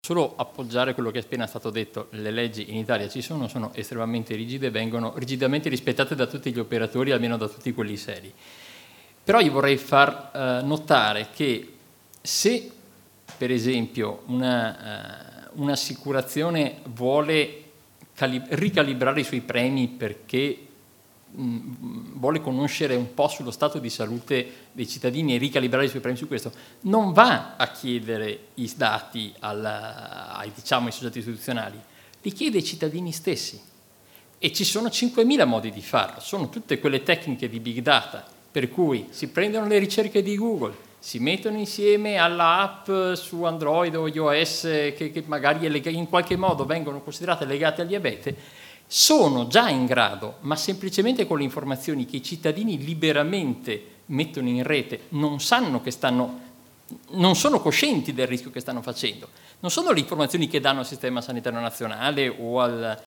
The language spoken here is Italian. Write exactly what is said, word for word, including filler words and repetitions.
solo appoggiare quello che è appena stato detto. Le leggi in Italia ci sono, sono estremamente rigide, vengono rigidamente rispettate da tutti gli operatori, almeno da tutti quelli seri. Però io vorrei far eh, notare che se, per esempio, una, uh, un'assicurazione vuole cali- ricalibrare i suoi premi perché vuole conoscere un po' sullo stato di salute dei cittadini e ricalibrare i suoi premi su questo, non va a chiedere i dati alla, ai, diciamo, ai soggetti istituzionali, li chiede ai cittadini stessi. E ci sono cinquemila modi di farlo, sono tutte quelle tecniche di big data, per cui si prendono le ricerche di Google, si mettono insieme alla app su Android o iOS che, che magari in qualche modo vengono considerate legate al diabete, sono già in grado, ma semplicemente con le informazioni che i cittadini liberamente mettono in rete, non sanno che stanno, non sono coscienti del rischio che stanno facendo. Non sono le informazioni che danno al Sistema Sanitario Nazionale o al,